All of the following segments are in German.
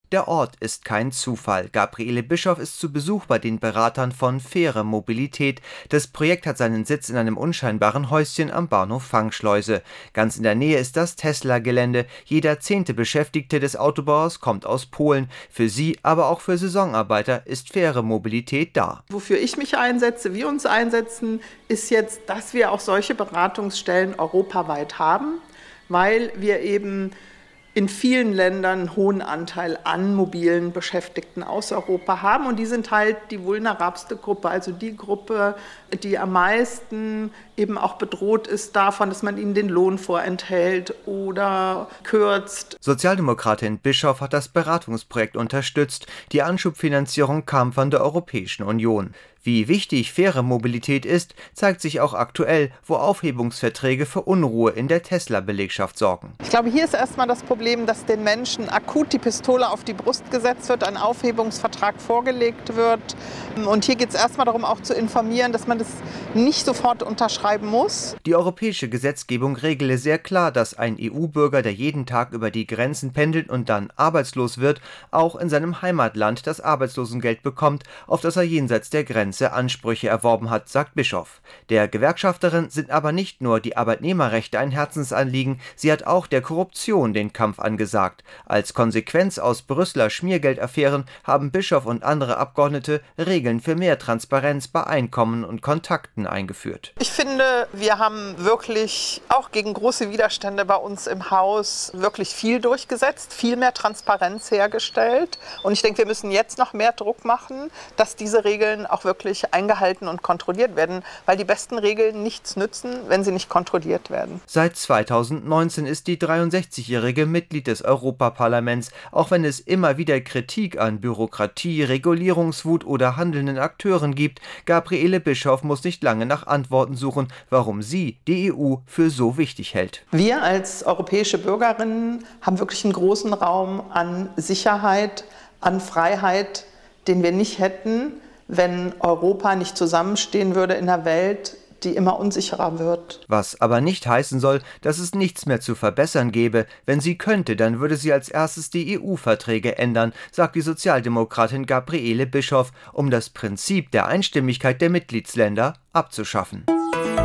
Der Ort ist kein Zufall. Gabriele Bischof ist zu Besuch bei den Beratern von Faire Mobilität. Das Projekt hat seinen Sitz in einem unscheinbaren Häuschen am Bahnhof Fangschleuse. Ganz in der Nähe ist das Tesla-Gelände. Jeder 10. Beschäftigte des Autobauers kommt aus Polen. Für sie, aber auch für Saisonarbeiter ist Faire Mobilität da. Wofür ich mich einsetze, wir uns einsetzen, ist jetzt, dass wir auch solche Beratungsstellen europaweit haben, weil wir eben in vielen Ländern einen hohen Anteil an mobilen Beschäftigten aus Europa haben. Und die sind halt die vulnerabelste Gruppe, also die Gruppe, die am meisten eben auch bedroht ist davon, dass man ihnen den Lohn vorenthält oder kürzt. Sozialdemokratin Bischof hat das Beratungsprojekt unterstützt. Die Anschubfinanzierung kam von der Europäischen Union. Wie wichtig faire Mobilität ist, zeigt sich auch aktuell, wo Aufhebungsverträge für Unruhe in der Tesla-Belegschaft sorgen. Ich glaube, hier ist erstmal das Problem, dass den Menschen akut die Pistole auf die Brust gesetzt wird, ein Aufhebungsvertrag vorgelegt wird. Und hier geht es erstmal darum, auch zu informieren, dass man das nicht sofort unterschreiben muss. Die europäische Gesetzgebung regle sehr klar, dass ein EU-Bürger, der jeden Tag über die Grenzen pendelt und dann arbeitslos wird, auch in seinem Heimatland das Arbeitslosengeld bekommt, auf das er jenseits der Grenze Ansprüche erworben hat, sagt Bischof. Der Gewerkschafterin sind aber nicht nur die Arbeitnehmerrechte ein Herzensanliegen, sie hat auch der Korruption den Kampf angesagt. Als Konsequenz aus Brüsseler Schmiergeldaffären haben Bischof und andere Abgeordnete Regeln für mehr Transparenz bei Einkommen und Kontakten eingeführt. Ich finde, wir haben wirklich auch gegen große Widerstände bei uns im Haus wirklich viel durchgesetzt, viel mehr Transparenz hergestellt. Und ich denke, wir müssen jetzt noch mehr Druck machen, dass diese Regeln auch wirklich eingehalten und kontrolliert werden, weil die besten Regeln nichts nützen, wenn sie nicht kontrolliert werden. Seit 2019 ist die 63-Jährige Mitglied des Europaparlaments, auch wenn es immer wieder Kritik an Bürokratie, Regulierungswut oder handelnden Akteuren gibt. Gabriele Bischof muss nicht lange nach Antworten suchen, warum sie die EU für so wichtig hält. Wir als europäische Bürgerinnen haben wirklich einen großen Raum an Sicherheit, an Freiheit, den wir nicht hätten, wenn Europa nicht zusammenstehen würde in einer Welt, die immer unsicherer wird. Was aber nicht heißen soll, dass es nichts mehr zu verbessern gäbe. Wenn sie könnte, dann würde sie als erstes die EU-Verträge ändern, sagt die Sozialdemokratin Gabriele Bischof, um das Prinzip der Einstimmigkeit der Mitgliedsländer abzuschaffen.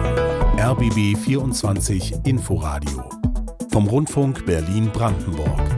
RBB 24 Inforadio vom Rundfunk Berlin-Brandenburg.